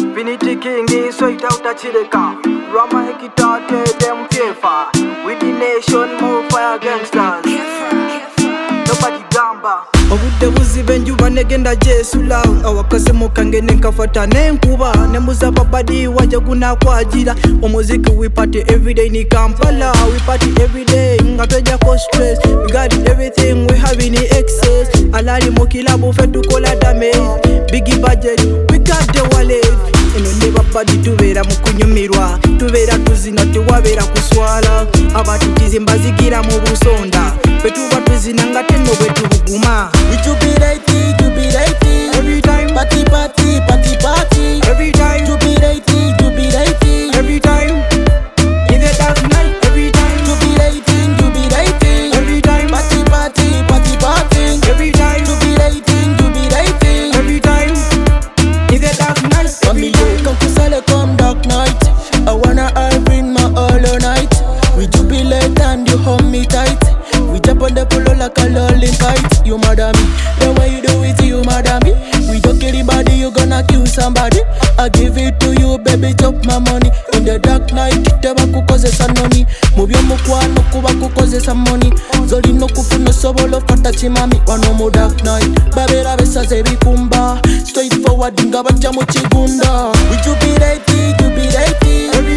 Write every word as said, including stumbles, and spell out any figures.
Finity King is straight out of Chileka. Rama Hekita tell them fearful. With the nation more fire gangsters. Nobody gamba. Obudde buzibe njuba negenda jesula awakaze mukangene nkafata nenkuba nemuza babadi waje gunakwajira omuziki we party everyday ni Kampala we party everyday nga tweja ko stress we got everything we have in excess alali mukilabu fe tukola damage big budget we got the wallet eno ne babadi tubeera mukunyumirwa tubeera tuzina tuwabera kuswala abantu kizimbazigira mu busonda betuba tuzina nga tenno bwetubuguma. We jubilate, jubilate Every time, party, party, party, party. every time, Jubilate, jubilate every time. In the dark night, every time, Jubilating, jubilating every time, party, party, party, party. every time, Jubilating, jubilating every time. In the dark night, every Family, time. come to Sale, come dark night. I wanna I bring my all night. We jubilate and you hold me tight. We jump on the polo like a lolling kite. You mad at me, the way you do it, you mad at me. We don't kill anybody, you gonna kill somebody. I give it to you, baby, chop my money. In the dark night, kitaba kukozesa noni. Mubyo mukwano kuba kukozesa money. Zoli no kufuna sobolo fata chimami. Wano mu dark night, babera besaze bikumba. Straight forward, nga bacha mu chigunda. We jubilate, jubilate